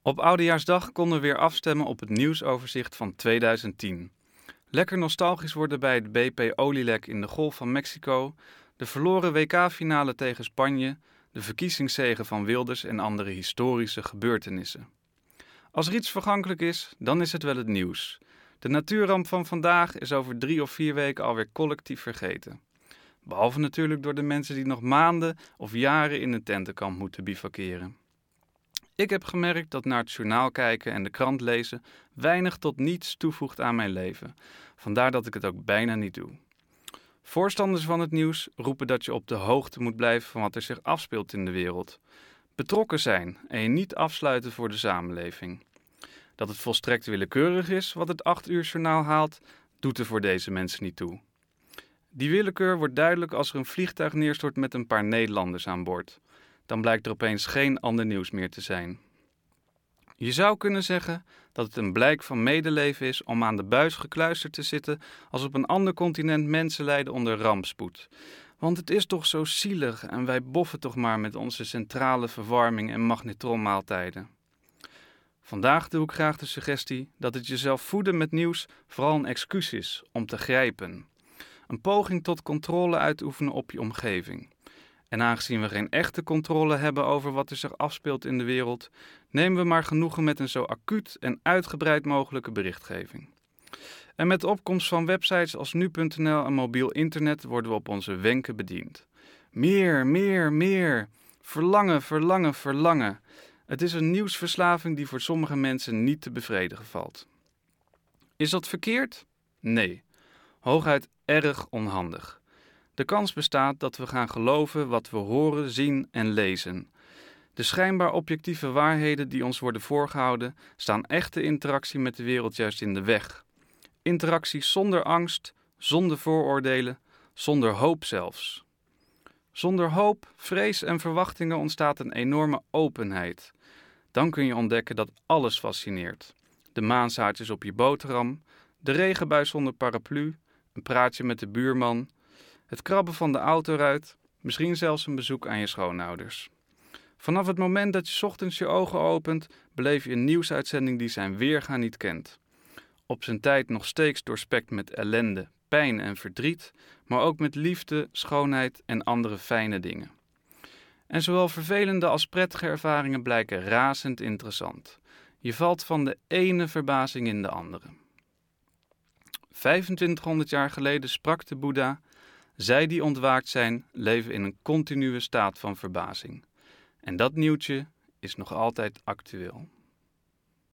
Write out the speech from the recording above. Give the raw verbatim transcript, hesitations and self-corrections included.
Op Oudejaarsdag konden we weer afstemmen op het nieuwsoverzicht van tweeduizend tien. Lekker nostalgisch worden bij het B P-olielek in de Golf van Mexico, de verloren W K-finale tegen Spanje, de verkiezingszege van Wilders en andere historische gebeurtenissen. Als er iets vergankelijk is, dan is het wel het nieuws. De natuurramp van vandaag is over drie of vier weken alweer collectief vergeten. Behalve natuurlijk door de mensen die nog maanden of jaren in een tentenkamp moeten bivakeren. Ik heb gemerkt dat naar het journaal kijken en de krant lezen weinig tot niets toevoegt aan mijn leven. Vandaar dat ik het ook bijna niet doe. Voorstanders van het nieuws roepen dat je op de hoogte moet blijven van wat er zich afspeelt in de wereld. Betrokken zijn en je niet afsluiten voor de samenleving. Dat het volstrekt willekeurig is wat het acht uur journaal haalt, doet er voor deze mensen niet toe. Die willekeur wordt duidelijk als er een vliegtuig neerstort met een paar Nederlanders aan boord. Dan blijkt er opeens geen ander nieuws meer te zijn. Je zou kunnen zeggen dat het een blijk van medeleven is om aan de buis gekluisterd te zitten als op een ander continent mensen lijden onder rampspoed. Want het is toch zo zielig en wij boffen toch maar met onze centrale verwarming en magnetronmaaltijden. Vandaag doe ik graag de suggestie dat het jezelf voeden met nieuws vooral een excuus is om te grijpen. Een poging tot controle uitoefenen op je omgeving. En aangezien we geen echte controle hebben over wat er zich afspeelt in de wereld, nemen we maar genoegen met een zo acuut en uitgebreid mogelijke berichtgeving. En met de opkomst van websites als nu punt n l en mobiel internet worden we op onze wenken bediend. Meer, meer, meer. Verlangen, verlangen, verlangen. Het is een nieuwsverslaving die voor sommige mensen niet te bevredigen valt. Is dat verkeerd? Nee. Hooguit erg onhandig. De kans bestaat dat we gaan geloven wat we horen, zien en lezen. De schijnbaar objectieve waarheden die ons worden voorgehouden, staan echte interactie met de wereld juist in de weg. Interactie zonder angst, zonder vooroordelen, zonder hoop zelfs. Zonder hoop, vrees en verwachtingen ontstaat een enorme openheid. Dan kun je ontdekken dat alles fascineert. De maanzaadjes op je boterham, de regenbui zonder paraplu, een praatje met de buurman, het krabben van de autoruit, misschien zelfs een bezoek aan je schoonouders. Vanaf het moment dat je 's ochtends je ogen opent, beleef je een nieuwsuitzending die zijn weerga niet kent. Op zijn tijd nog steeds doorspekt met ellende, pijn en verdriet, maar ook met liefde, schoonheid en andere fijne dingen. En zowel vervelende als prettige ervaringen blijken razend interessant. Je valt van de ene verbazing in de andere. vijfentwintighonderd jaar geleden sprak de Boeddha: zij die ontwaakt zijn, leven in een continue staat van verbazing. En dat nieuwtje is nog altijd actueel.